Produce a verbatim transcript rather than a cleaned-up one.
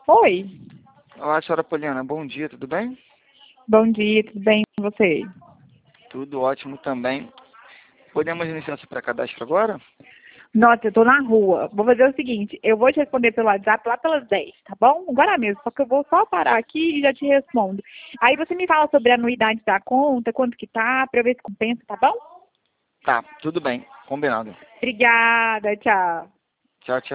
Oi, Olá, senhora Poliana, bom dia, tudo bem? bom dia, tudo bem com você? Tudo ótimo também. Podemos licença para cadastro agora? Nossa, eu tô na rua. Vou fazer o seguinte, eu vou te responder pelo WhatsApp lá pelas dez, tá bom? Agora mesmo, só que eu vou só parar aqui e já te respondo. Aí você me fala sobre a anuidade da conta, quanto que tá, pra eu ver se compensa, tá bom? Tá, tudo bem, combinado. Obrigada, tchau. Tchau, tchau.